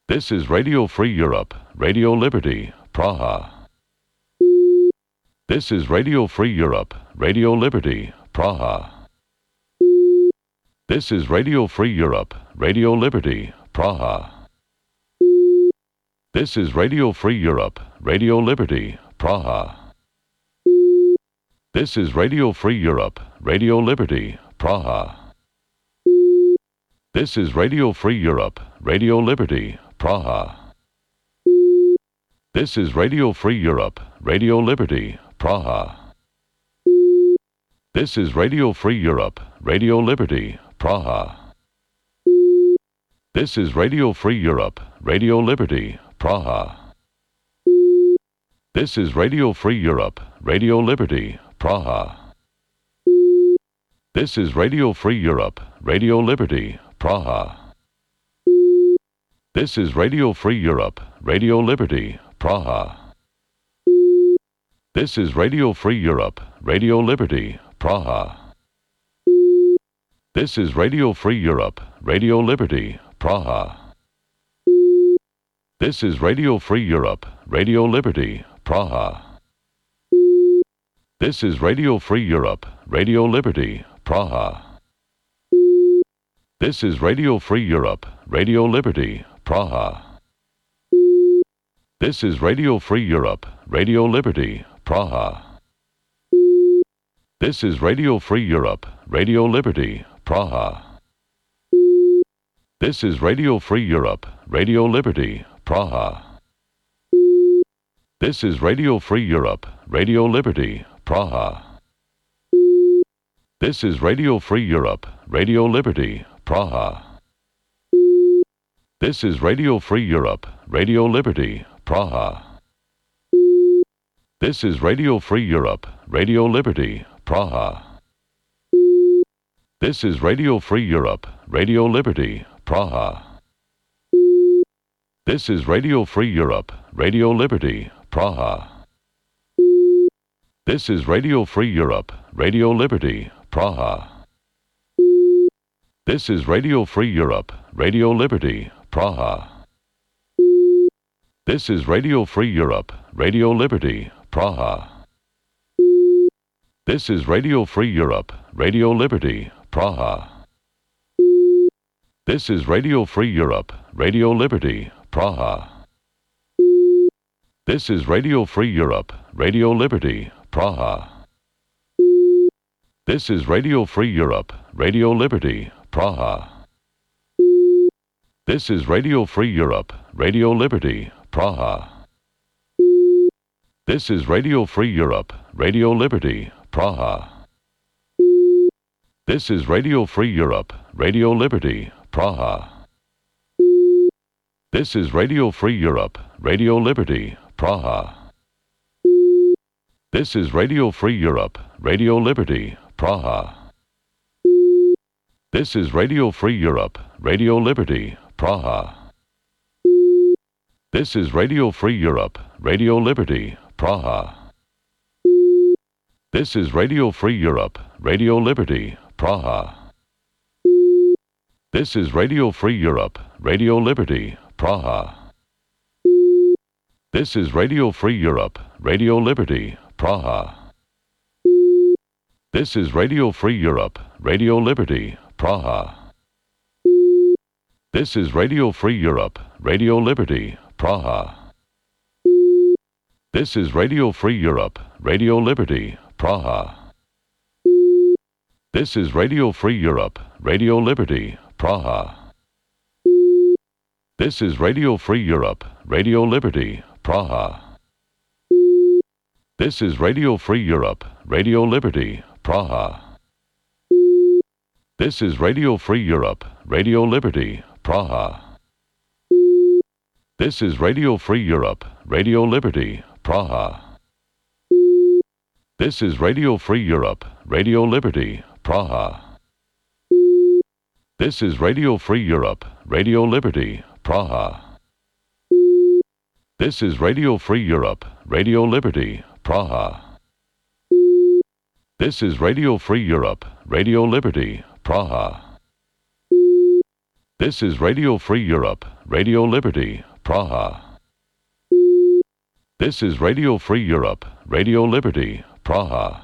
This is Radio Free Europe, Radio Liberty, Praha. This is Radio Free Europe, Radio Liberty, Praha. This is Radio Free Europe, Radio Liberty, Praha. This is Radio Free Europe, Radio Liberty, Praha. This is Radio Free Europe, Radio Liberty, Praha. This is Radio Free Europe, Radio Liberty, Praha. This is Radio Free Europe, Radio Liberty, Praha. This is Radio Free Europe, Radio Liberty, Praha. This is Radio Free Europe, Radio Liberty, Praha. This is Radio Free Europe, Radio Liberty, Praha. This is Radio Free Europe, Radio Liberty, Praha. This is Radio Free Europe, Radio Liberty, Praha. This is Radio Free Europe, Radio Liberty, Praha. This is Radio Free Europe, Radio Liberty, Praha. This is Radio Free Europe, Radio Liberty, Praha. This is Radio Free Europe, Radio Liberty, Praha. This is Radio Free Europe, Radio Liberty, Praha. This is Radio Free Europe, Radio Liberty, Praha. This is Radio Free Europe, Radio Liberty, Praha. This is Radio Free Europe, Radio Liberty, Praha. This is Radio Free Europe, Radio Liberty, Praha. This is Radio Free Europe, Radio Liberty, Praha. This is Radio Free Europe, Radio Liberty, Praha. This is Radio Free Europe, Radio Liberty, Praha. This is Radio Free Europe, Radio Liberty, Praha. This is Radio Free Europe, Radio Liberty, Praha. This is Radio Free Europe, Radio Liberty, Praha. This is Radio Free Europe, Radio Liberty, Praha. This is Radio Free Europe, Radio Liberty, Praha. This is Radio Free Europe, Radio Liberty, Praha. This is Radio Free Europe, Radio Liberty, Praha. This is Radio Free Europe, Radio Liberty, Praha. This is Radio Free Europe, Radio Liberty, Praha. This is Radio Free Europe, Radio Liberty, Praha. This is Radio Free Europe, Radio Liberty, Praha. This is Radio Free Europe, Radio Liberty, Praha. This is Radio Free Europe, Radio Liberty, Praha. This is Radio Free Europe, Radio Liberty, Praha. This is Radio Free Europe, Radio Liberty, Praha. This is Radio Free Europe, Radio Liberty, Praha. This is Radio Free Europe, Radio Liberty, Praha. This is Radio Free Europe, Radio Liberty, Praha. This is Radio Free Europe, Radio Liberty, Praha. This is Radio Free Europe, Radio Liberty, Praha. This is Radio Free Europe, Radio Liberty, Praha. This is Radio Free Europe, Radio Liberty, Praha. This is Radio Free Europe, Radio Liberty, Praha. This is Radio Free Europe, Radio Liberty, Praha. This is Radio Free Europe, Radio Liberty, Praha. This is Radio Free Europe, Radio Liberty, Praha. This is Radio Free Europe, Radio Liberty, Praha. This is Radio Free Europe, Radio Liberty, Praha. This is Radio Free Europe, Radio Liberty, Praha. This is Radio Free Europe, Radio Liberty, Praha. This is Radio Free Europe, Radio Liberty, Praha. This is Radio Free Europe, Radio Liberty, Praha. This is Radio Free Europe, Radio Liberty, Praha.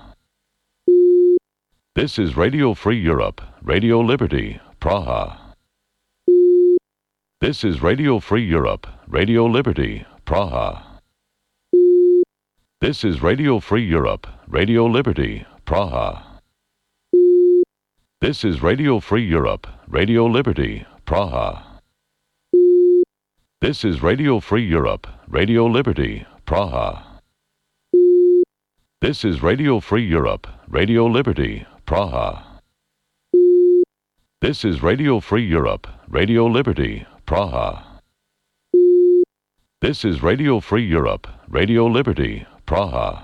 This is Radio Free Europe, Radio Liberty, Praha. This is Radio Free Europe, Radio Liberty, Praha. This is Radio Free Europe, Radio Liberty, Praha. This is Radio Free Europe, Radio Liberty, Praha. This is Radio Free Europe, Radio Liberty, Praha. This is Radio Free Europe, Radio Liberty, Praha. This is Radio Free Europe, Radio Liberty, Praha. This is Radio Free Europe, Radio Liberty, Praha.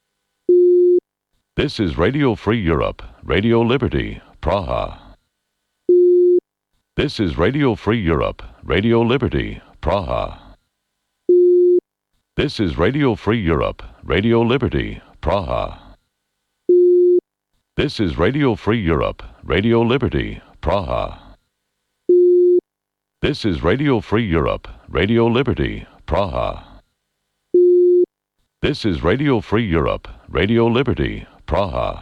This is Radio Free Europe, Radio Liberty, Praha. This is Radio Free Europe, Radio Liberty, Praha. This is Radio Free Europe, Radio Liberty, Praha. This is Radio Free Europe, Radio Liberty, Praha. This is Radio Free Europe, Radio Liberty, Praha. This is Radio Free Europe, Radio Liberty, Praha.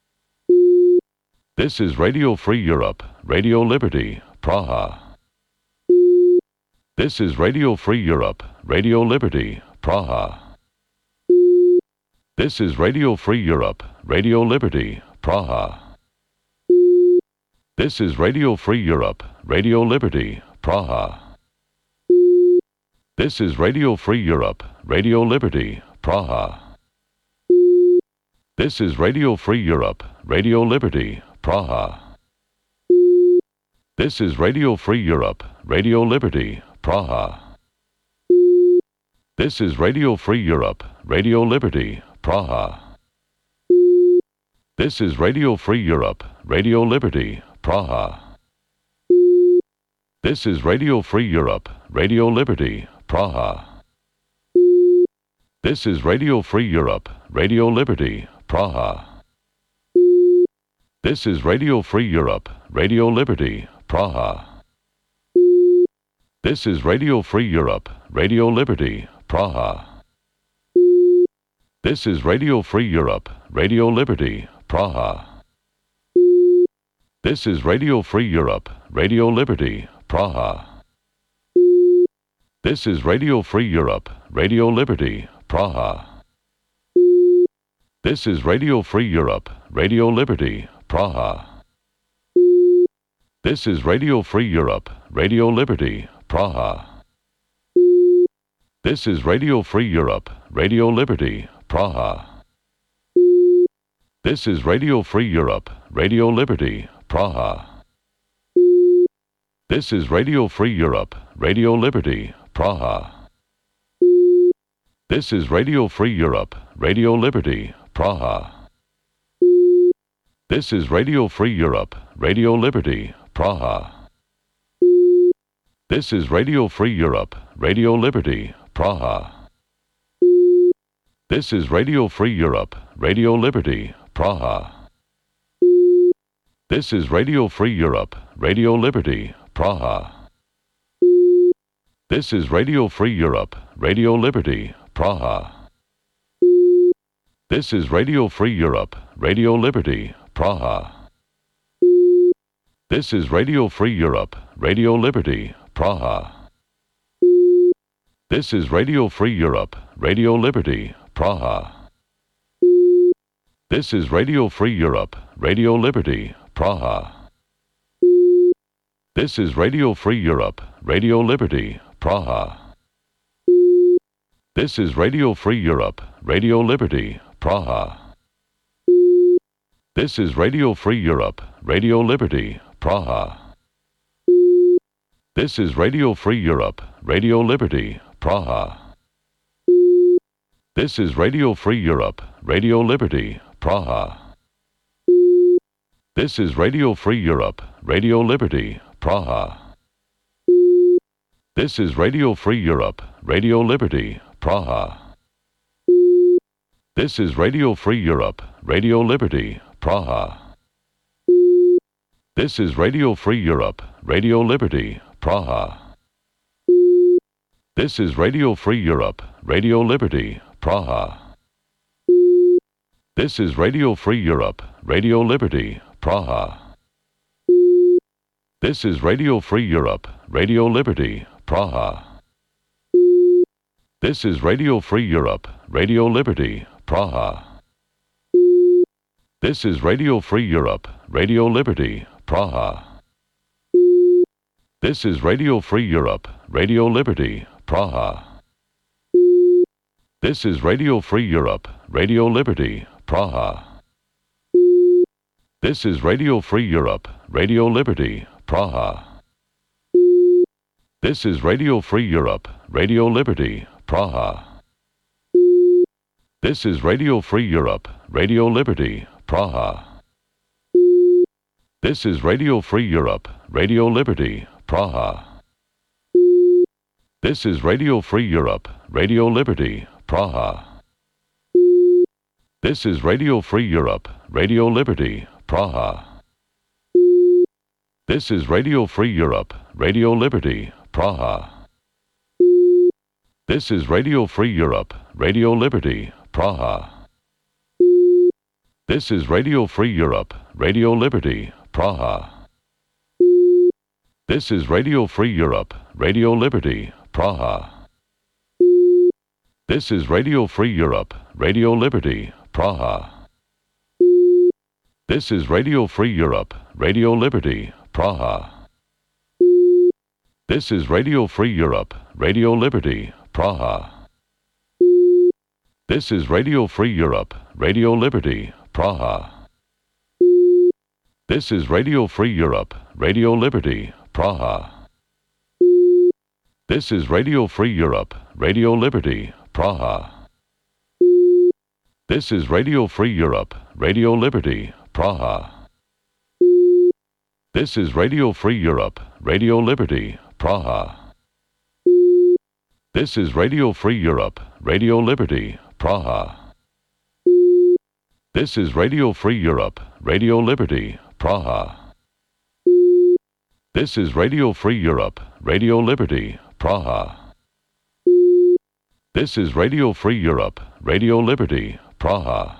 This is Radio Free Europe, Radio Liberty, Praha. This is Radio Free Europe, Radio Liberty, Praha. This is Radio Free Europe, Radio Liberty, Praha. This is Radio Free Europe, Radio Liberty, Praha. This is Radio Free Europe, Radio Liberty, Praha. This is Radio Free Europe, Radio Liberty, Praha. This is Radio Free Europe, Radio Liberty, Praha. This is Radio Free Europe, Radio Liberty, Praha. This is Radio Free Europe, Radio Liberty, Praha. This is Radio Free Europe, Radio Liberty, Praha. This is Radio Free Europe, Radio Liberty, Praha. This is Radio Free Europe, Radio Liberty, Praha. This is Radio Free Europe, Radio Liberty, Praha. This is Radio Free Europe, Radio Liberty, Praha. This is Radio Free Europe, Radio Liberty, Praha. This is Radio Free Europe, Radio Liberty, Praha. This is Radio Free Europe, Radio Liberty, Praha. This is Radio Free Europe, Radio Liberty, Praha. This is Radio Free Europe, Radio Liberty, Praha. This is Radio Free Europe, Radio Liberty, Praha. This is Radio Free Europe, Radio Liberty, Praha. This is Radio Free Europe, Radio Liberty, Praha. This is Radio Free Europe, Radio Liberty, Praha. This is Radio Free Europe, Radio Liberty, Praha. This is Radio Free Europe, Radio Liberty, Praha. This is Radio Free Europe, Radio Liberty, Praha. This is Radio Free Europe, Radio Liberty, Praha. This is Radio Free Europe, Radio Liberty, Praha. This is Radio Free Europe, Radio Liberty, Praha. This is Radio Free Europe, Radio Liberty, Praha. This is Radio Free Europe, Radio Liberty, Praha. This is Radio Free Europe, Radio Liberty, Praha. This is Radio Free Europe, Radio Liberty, Praha. This is Radio Free Europe, Radio Liberty, Praha. This is Radio Free Europe, Radio Liberty, Praha. This is Radio Free Europe, Radio Liberty, Praha. This is Radio Free Europe, Radio Liberty, Praha. This is Radio Free Europe, Radio Liberty, Praha. This is Radio Free Europe, Radio Liberty, Praha. This is Radio Free Europe, Radio Liberty, Praha. This is Radio Free Europe, Radio Liberty, Praha. This is Radio Free Europe, Radio Liberty, Praha. This is Radio Free Europe, Radio Liberty, Praha. This is Radio Free Europe, Radio Liberty, Praha. This is Radio Free Europe, Radio Liberty, Praha. This is Radio Free Europe, Radio Liberty, Praha. This is Radio Free Europe, Radio Liberty, Praha. This is Radio Free Europe, Radio Liberty, Praha. This is Radio Free Europe, Radio Liberty, Praha. This is Radio Free Europe, Radio Liberty, Praha. This is Radio Free Europe, Radio Liberty, Praha. This is Radio Free Europe, Radio Liberty, Praha. This is Radio Free Europe, Radio Liberty, Praha. This is Radio Free Europe, Radio Liberty, Praha. This is Radio Free Europe, Radio Liberty, Praha. This is Radio Free Europe, Radio Liberty, Praha. This is Radio Free Europe, Radio Liberty, Praha. This is Radio Free Europe, Radio Liberty, Praha. This is Radio Free Europe, Radio Liberty, Praha. This is Radio Free Europe, Radio Liberty, Praha. This is Radio Free Europe, Radio Liberty, Praha. This is Radio Free Europe, Radio Liberty, Praha. This is Radio Free Europe, Radio Liberty, Praha. This is Radio Free Europe, Radio Liberty, Praha. This is Radio Free Europe, Radio Liberty, Praha. This is Radio Free Europe, Radio Liberty, Praha. This is Radio Free Europe, Radio Liberty, Praha. This is Radio Free Europe, Radio Liberty, Praha. This is Radio Free Europe, Radio Liberty, Praha.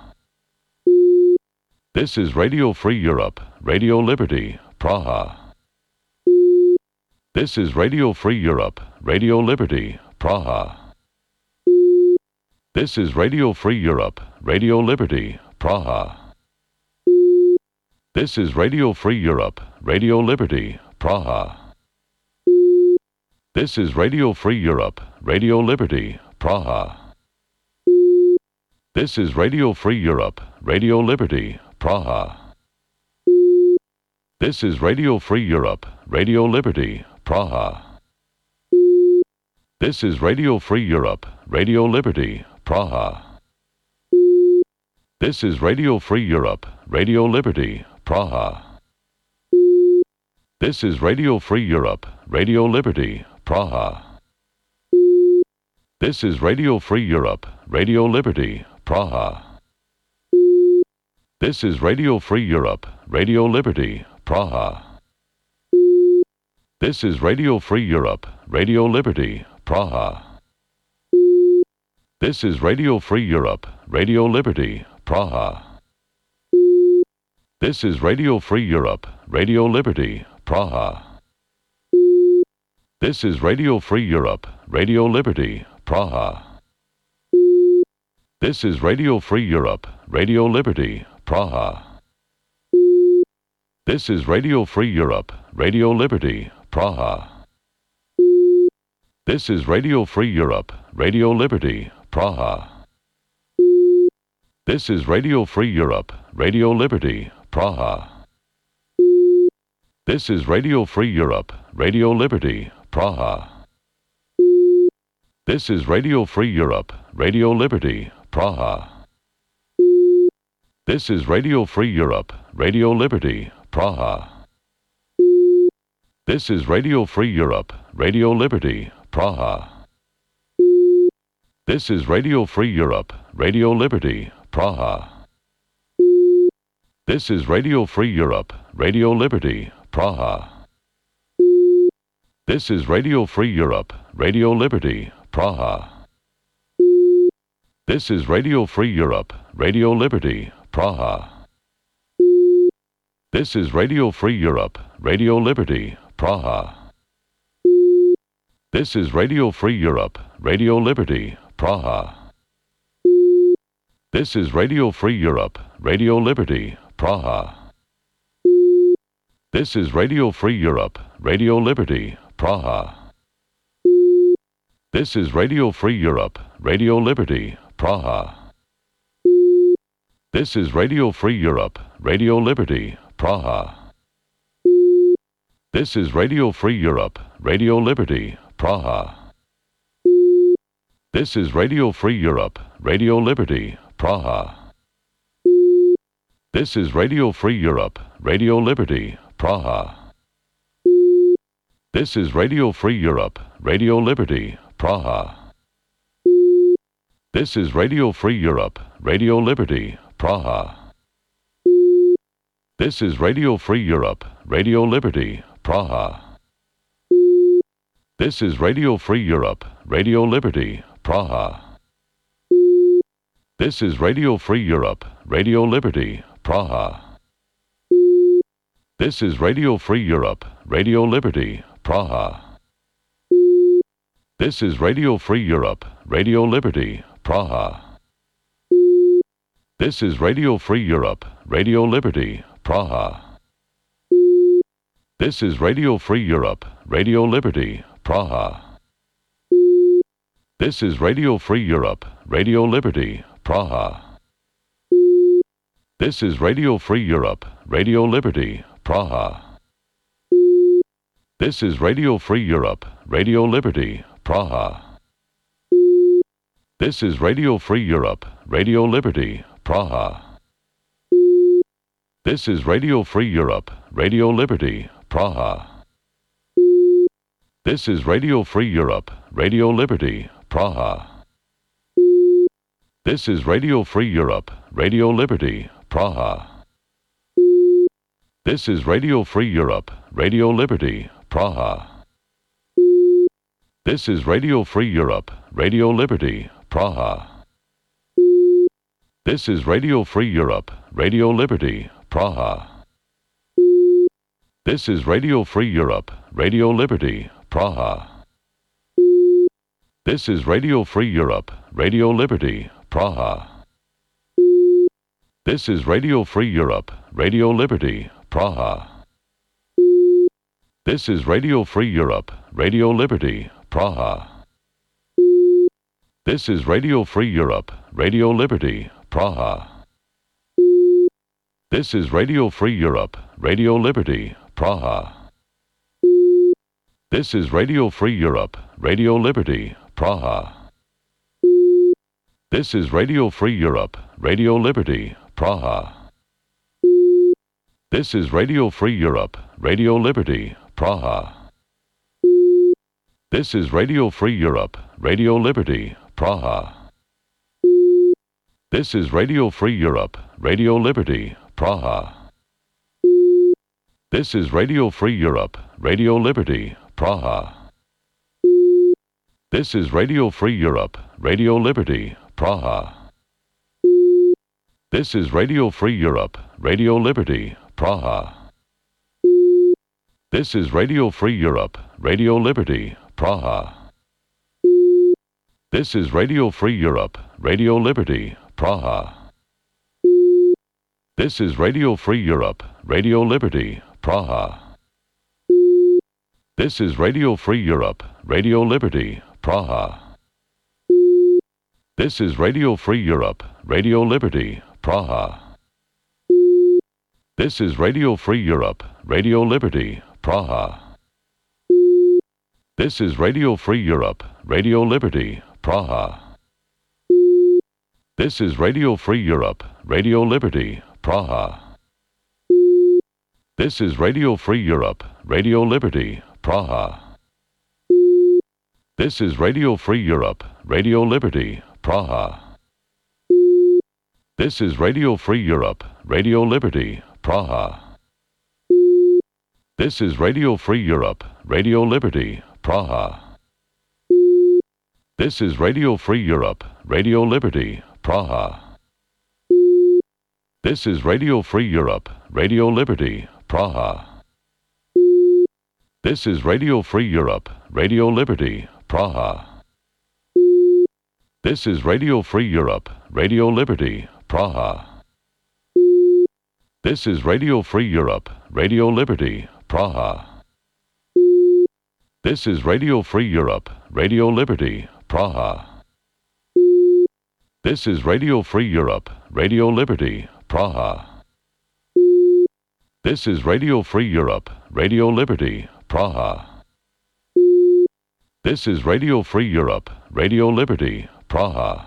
This is Radio Free Europe, Radio Liberty, Praha. This is Radio Free Europe, Radio Liberty, Praha. This is Radio Free Europe, Radio Liberty, Praha. This is Radio Free Europe, Radio Liberty, Praha. This is Radio Free Europe, Radio Liberty, Praha. This is Radio Free Europe, Radio Liberty, Praha. This is Radio Free Europe, Radio Liberty, Praha. This is Radio Free Europe, Radio Liberty, Praha. This is Radio Free Europe, Radio Liberty, Praha. This is Radio Free Europe, Radio Liberty, Praha. This is Radio Free Europe, Radio Liberty, Praha. This is Radio Free Europe, Radio Liberty, Praha. This is Radio Free Europe, Radio Liberty, Praha. This is Radio Free Europe, Radio Liberty, Praha. This is Radio Free Europe, Radio Liberty, Praha. This is Radio Free Europe, Radio Liberty, Praha. This is Radio Free Europe, Radio Liberty, Praha. This is Radio Free Europe, Radio Liberty, Praha. This is Radio Free Europe, Radio Liberty, Praha. This is Radio Free Europe, Radio Liberty, Praha. This is Radio Free Europe, Radio Liberty, Praha. This is Radio Free Europe, Radio Liberty, Praha. This is Radio Free Europe, Radio Liberty, Praha. This is Radio Free Europe, Radio Liberty, Praha. This is Radio Free Europe, Radio Liberty, Praha. This is Radio Free Europe, Radio Liberty, Praha. This is Radio Free Europe, Radio Liberty, Praha. This is Radio Free Europe, Radio Liberty, Praha. This is Radio Free Europe, Radio Liberty, Praha. This is Radio Free Europe, Radio Liberty, Praha. This is Radio Free Europe, Radio Liberty, Praha. This is Radio Free Europe, Radio Liberty, Praha. This is Radio Free Europe, Radio Liberty, Praha. This is Radio Free Europe, Radio Liberty, Praha. This is Radio Free Europe, Radio Liberty, Praha. This is Radio Free Europe, Radio Liberty, Praha. This is Radio Free Europe, Radio Liberty, Praha. This is Radio Free Europe, Radio Liberty, Praha. This is Radio Free Europe, Radio Liberty, Praha. This is Radio Free Europe, Radio Liberty, Praha. This is Radio Free Europe, Radio Liberty, Praha. This is Radio Free Europe, Radio Liberty, Praha. This is Radio Free Europe, Radio Liberty, Praha. This is Radio Free Europe, Radio Liberty, Praha. This is Radio Free Europe, Radio Liberty, Praha. This is Radio Free Europe, Radio Liberty, Praha. This is Radio Free Europe, Radio Liberty, Praha. This is Radio Free Europe, Radio Liberty, Praha. This is Radio Free Europe, Radio Liberty, Praha. This is Radio Free Europe, Radio Liberty, Praha. This is Radio Free Europe, Radio Liberty, Praha. This is Radio Free Europe, Radio Liberty, Praha. This is Radio Free Europe, Radio Liberty, Praha. This is Radio Free Europe, Radio Liberty, Praha. This is Radio Free Europe, Radio Liberty, Praha. This is Radio Free Europe, Radio Liberty, Praha. This is Radio Free Europe, Radio Liberty, Praha. This is Radio Free Europe, Radio Liberty, Praha. This is Radio Free Europe, Radio Liberty, Praha. This is Radio Free Europe, Radio Liberty, Praha. This is Radio Free Europe, Radio Liberty, Praha. This is Radio Free Europe, Radio Liberty, Praha. This is Radio Free Europe, Radio Liberty, Praha. This is Radio Free Europe, Radio Liberty, Praha. This is Radio Free Europe, Radio Liberty, Praha. This is Radio Free Europe, Radio Liberty, Praha. This is Radio Free Europe, Radio Liberty, Praha. This is Radio Free Europe, Radio Liberty, Praha. This is Radio Free Europe, Radio Liberty, Praha. This is Radio Free Europe, Radio Liberty, Praha. This is Radio Free Europe, Radio Liberty, Praha. This is Radio Free Europe, Radio Liberty, Praha. This is Radio Free Europe, Radio Liberty, Praha. This is Radio Free Europe, Radio Liberty, Praha. This is Radio Free Europe, Radio Liberty, Praha. This is Radio Free Europe, Radio Liberty, Praha. This is Radio Free Europe, Radio Liberty, Praha. This is Radio Free Europe, Radio Liberty, Praha. This is Radio Free Europe, Radio Liberty, Praha. This is Radio Free Europe, Radio Liberty, Praha. This is Radio Free Europe, Radio Liberty, Praha. This is Radio Free Europe, Radio Liberty, Praha. This is Radio Free Europe, Radio Liberty, Praha. This is Radio Free Europe, Radio Liberty, Praha. This is Radio Free Europe, Radio Liberty, Praha. This is Radio Free Europe, Radio Liberty, Praha. This is Radio Free Europe, Radio Liberty, Praha. This is Radio Free Europe, Radio Liberty, Praha. This is Radio Free Europe, Radio Liberty, Praha. This is Radio Free Europe, Radio Liberty, Praha. This is Radio Free Europe, Radio Liberty, Praha.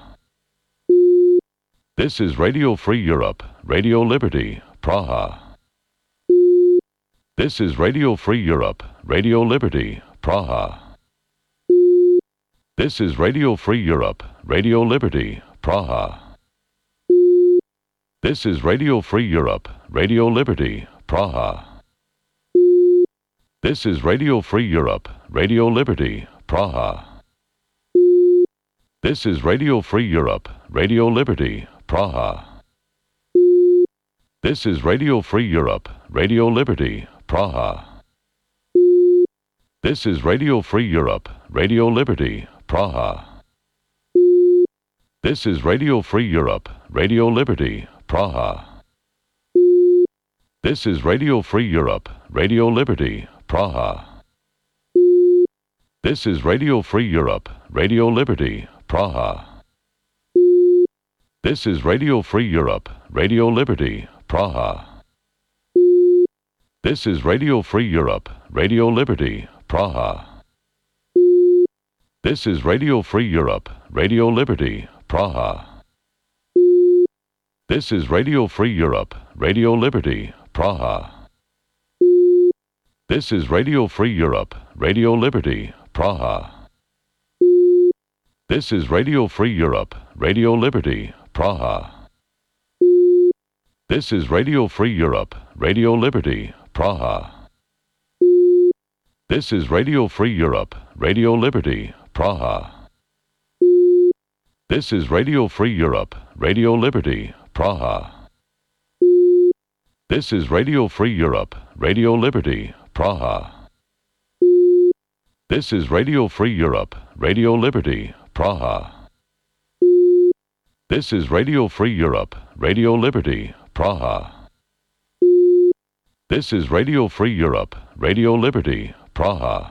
This is Radio Free Europe, Radio Liberty, Praha. This is Radio Free Europe, Radio Liberty, Praha. This is Radio Free Europe, Radio Liberty, Praha. This is Radio Free Europe, Radio Liberty, Praha. This is Radio Free Europe, Radio Liberty, Praha. This is Radio Free Europe, Radio Liberty, Praha. This is Radio Free Europe, Radio Liberty, Praha. This is Radio Free Europe, Radio Liberty, Praha. This is Radio Free Europe, Radio Liberty, Praha. This is Radio Free Europe, Radio Liberty, Praha. This is Radio Free Europe, Radio Liberty, Praha. This is Radio Free Europe, Radio Liberty, Praha. This is Radio Free Europe, Radio Liberty, Praha. This is Radio Free Europe, Radio Liberty, Praha. This is Radio Free Europe, Radio Liberty, Praha. This is Radio Free Europe, Radio Liberty, Praha. This is Radio Free Europe, Radio Liberty, Praha. This is Radio Free Europe, Radio Liberty, Praha. This is Radio Free Europe, Radio Liberty, Praha. This is Radio Free Europe, Radio Liberty, Praha. This is Radio Free Europe, Radio Liberty, Praha. This is Radio Free Europe, Radio Liberty, Praha. This is Radio Free Europe, Radio Liberty, Praha. This is Radio Free Europe, Radio Liberty, Praha.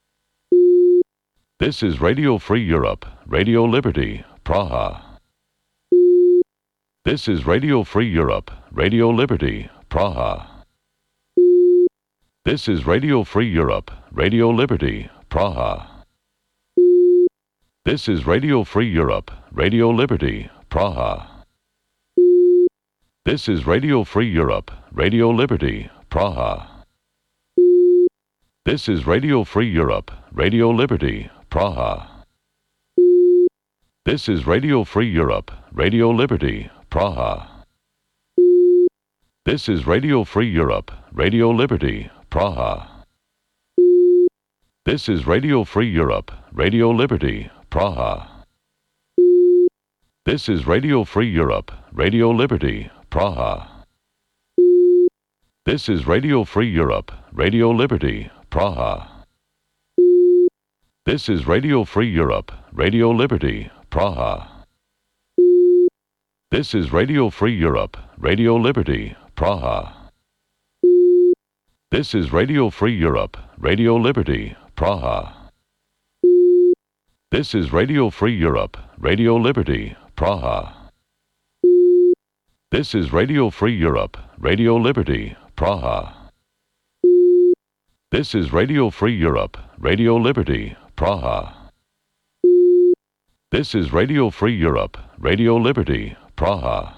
This is Radio Free Europe, Radio Liberty, Praha. This is Radio Free Europe, Radio Liberty, Praha. This is Radio Free Europe, Radio Liberty, Praha. This is Radio Free Europe, Radio Liberty, Praha. This is Radio Free Europe, Radio Liberty, Praha. This is Radio Free Europe, Radio Liberty, Praha. This is Radio Free Europe, Radio Liberty, Praha. This is Radio Free Europe, Radio Liberty, Praha. This is Radio Free Europe, Radio Liberty, Praha. This is Radio Free Europe, Radio Liberty, Praha. This is Radio Free Europe, Radio Liberty, Praha. This is Radio Free Europe, Radio Liberty, Praha. This is Radio Free Europe, Radio Liberty, Praha. This is Radio Free Europe, Radio Liberty, Praha. This is Radio Free Europe, Radio Liberty, Praha. This is Radio Free Europe, Radio Liberty, Praha. This is Radio Free Europe, Radio Liberty, Praha. This is Radio Free Europe, Radio Liberty, Praha.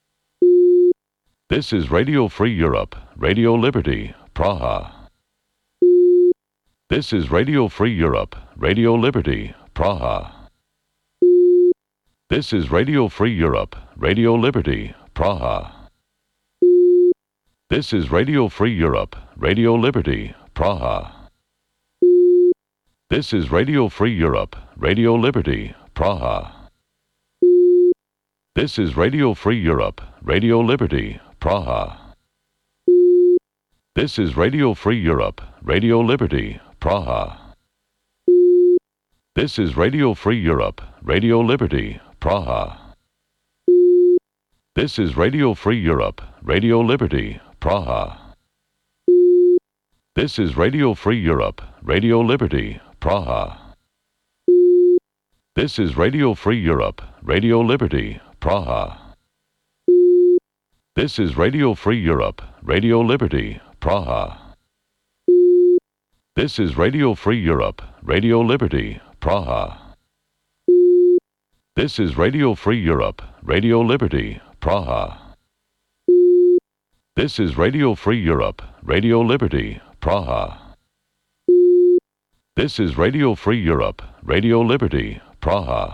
This is Radio Free Europe, Radio Liberty, Praha. This is Radio Free Europe, Radio Liberty, Praha. This is Radio Free Europe, Radio Liberty, Praha. This is Radio Free Europe, Radio Liberty, Praha. This is Radio Free Europe, Radio Liberty, Praha. This is Radio Free Europe, Radio Liberty, Praha. This is Radio Free Europe, Radio Liberty, Praha. This is Radio Free Europe, Radio Liberty, Praha. This is Radio Free Europe, Radio Liberty, Praha. This is Radio Free Europe, Radio Liberty, Praha. This is Radio Free Europe, Radio Liberty, Praha. This is Radio Free Europe, Radio Liberty, Praha. This is Radio Free Europe, Radio Liberty, Praha. This is Radio Free Europe, Radio Liberty, Praha. This is Radio Free Europe, Radio Liberty, Praha. This is Radio Free Europe, Radio Liberty, Praha.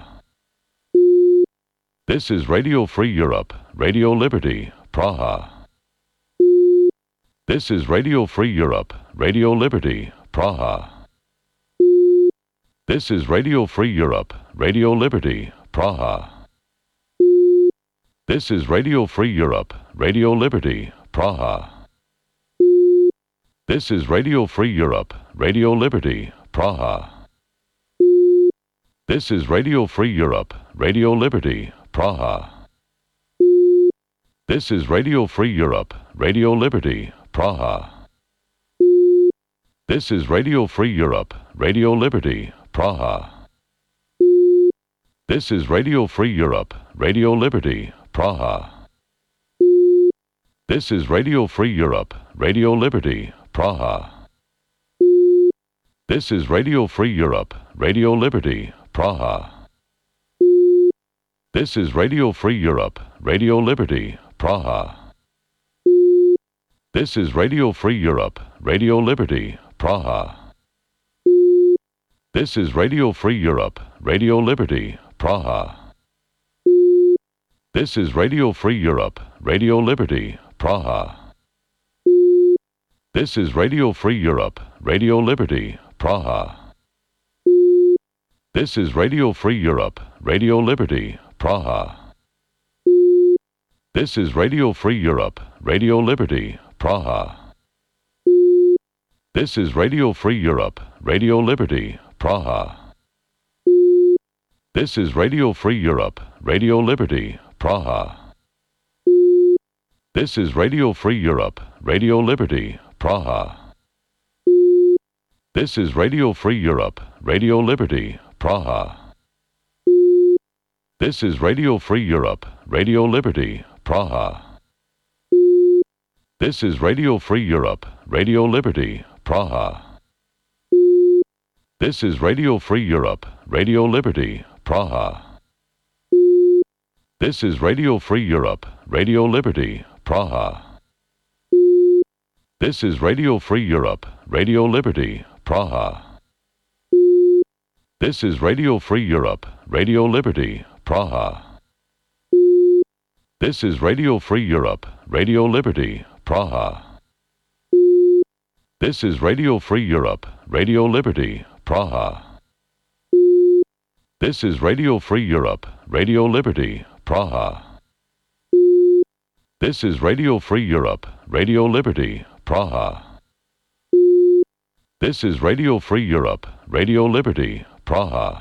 This is Radio Free Europe, Radio Liberty, Praha. This is Radio Free Europe, Radio Liberty, Praha. This is Radio Free Europe, Radio Liberty, Praha. This is Radio Free Europe, Radio Liberty, Praha. This is Radio Free Europe, Radio Liberty, Praha. This is Radio Free Europe, Radio Liberty, Praha. This is Radio Free Europe, Radio Liberty, Praha. This is Radio Free Europe, Radio Liberty, Praha. This is Radio Free Europe, Radio Liberty, Praha. This is Radio Free Europe, Radio Liberty, Praha. This is Radio Free Europe, Radio Liberty, Praha. This is Radio Free Europe, Radio Liberty, Praha. This is Radio Free Europe, Radio Liberty, Praha. This is Radio Free Europe, Radio Liberty, Praha. This is Radio Free Europe, Radio Liberty, Praha. This is Radio Free Europe, Radio Liberty, Praha. This is Radio Free Europe, Radio Liberty, Praha. This is Radio Free Europe, Radio Liberty, Praha. This is Radio Free Europe, Radio Liberty, Praha. This is Radio Free Europe, Radio Liberty, Praha. This is Radio Free Europe, Radio Liberty, Praha. This is Radio Free Europe, Radio Liberty, Praha. This is Radio Free Europe, Radio Liberty, Praha. This is Radio Free Europe, Radio Liberty, Praha. This is Radio Free Europe, Radio Liberty, Praha. This is Radio Free Europe, Radio Liberty, Praha. This is Radio Free Europe, Radio Liberty, Praha. This is Radio Free Europe, Radio Liberty, Praha. This is Radio Free Europe, Radio Liberty, Praha. This is Radio Free Europe, Radio Liberty, Praha. This is Radio Free Europe, Radio Liberty, Praha. This is Radio Free Europe, Radio Liberty, Praha. This is Radio Free Europe, Radio Liberty, Praha.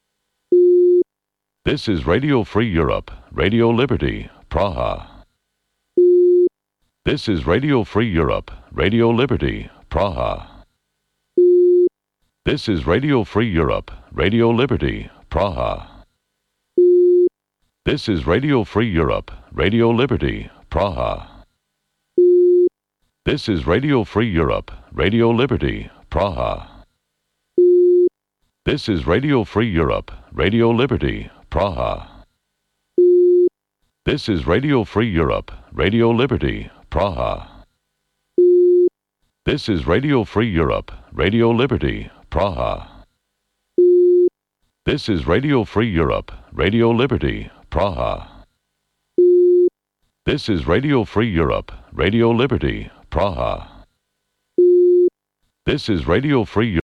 This is Radio Free Europe, Radio Liberty, Praha. This is Radio Free Europe, Radio Liberty, Praha. This is Radio Free Europe, Radio Liberty, Praha. This is Radio Free Europe, Radio Liberty, Praha. This is Radio Free Europe, Radio Liberty, Praha. This is Radio Free Europe, Radio Liberty, Praha. This is Radio Free Europe, Radio Liberty, Praha. This is Radio Free Europe, Radio Liberty, Praha. This is Radio Free Europe, Radio Liberty, Praha. This is Radio Free Europe, Radio Liberty, Praha. This is Radio Free Europe.